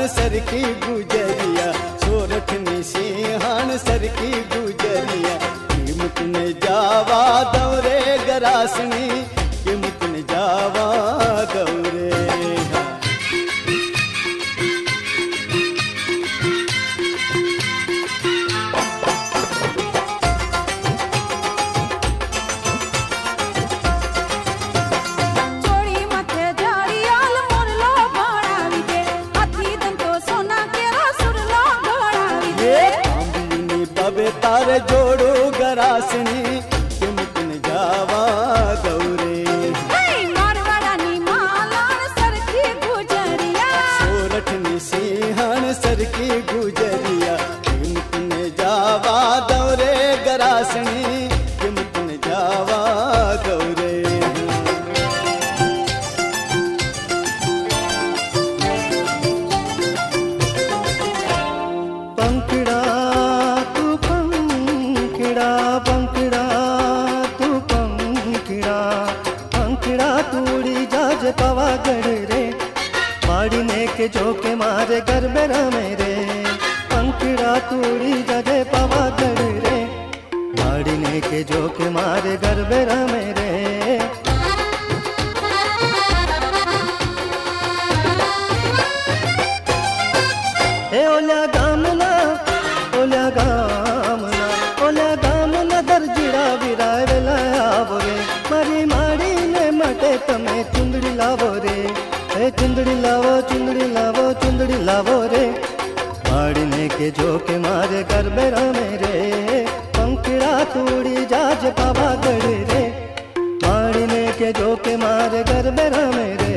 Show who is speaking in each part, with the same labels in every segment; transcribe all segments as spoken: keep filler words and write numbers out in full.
Speaker 1: Sir की गुजरिया, सोरठनी सिंहान sir की गुजरिया। कीमत ने जावा दौरे गरासनी, कीमत ने जावा दौरे। तारे जोड़ो गरासनी, कीमत ने जावा दौरे।
Speaker 2: मारवाड़ानी मालान सर की गुजरिया,
Speaker 1: सोरठनी सिंहान सर की गुजरिया। कीमत ने जावा दौरे गरासनी, कीमत ने जावा दौरे। पंखड़ा पंखड़ा तू पंखड़ा, पंखड़ा तूड़ी जाज पवागढ़ रे, माड़ने के झोंके मारे गरबेरा मेरे। पंखड़ा तूड़ी जाजे पवागढ़ रे, माड़ने के झोंके मारे गरबेरा मेरे। ए ओल्या गामना, ओल्या गामना, ओल्या गामना दर्जिड़ा विराय वेलावो रे। मारी माड़ी ने मटे तमे चुंदड़ी लावो रे, ए चुंदड़ी लावो चुंदड़ी लावो चुंदड़ी लावो रे। माड़ने के झोंके मारे गरबेरा मेरे, पंखड़ा तूड़ी जाज पावागढ़ रे, माड़ने के झोंके मारे गरबेरा मेरे।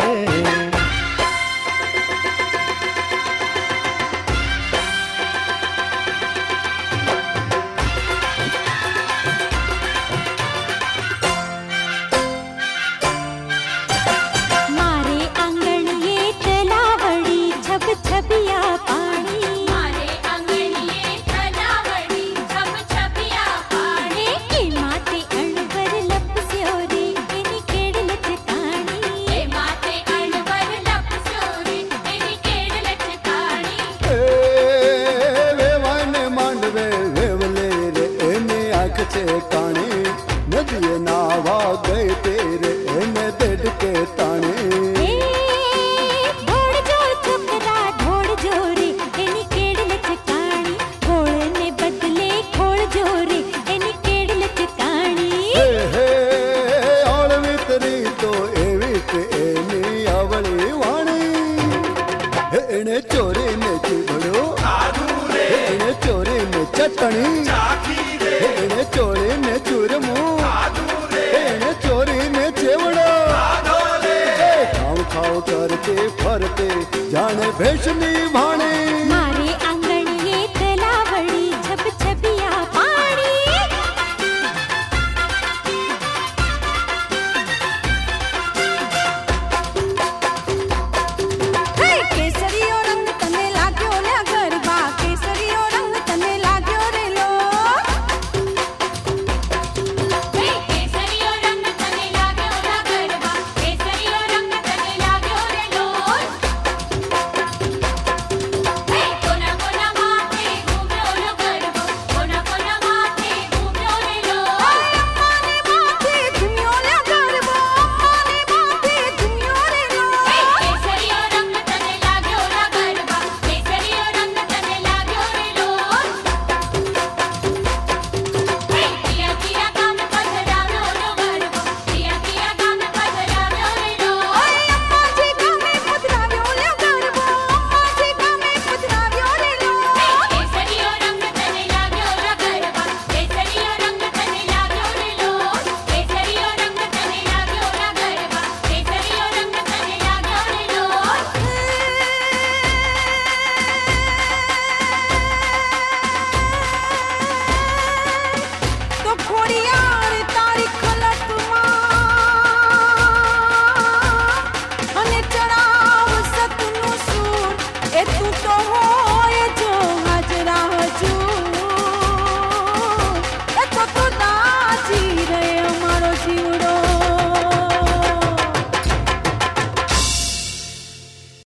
Speaker 2: छबिया पानी, मारे आंगणिये तलावड़ी छब छबिया पानी। ए माते अणवर लपस्यो रे, एनी केड़ लचकानी। ए माते अणवर लपस्यो रे, एनी केड़ लचकानी।
Speaker 1: ए वेवाने मांडवे वेवले रे, एने आँख से कानी। नदिये नावा गए तेरे, एने बेड के ताने। इने चोरी ने चिबड़ो, इने चोरी ने चटनी, इने चोरी ने चूरमू, इने चोरी ने चेवड़ो। खाओ खाओ करते फरते जाने भेषनी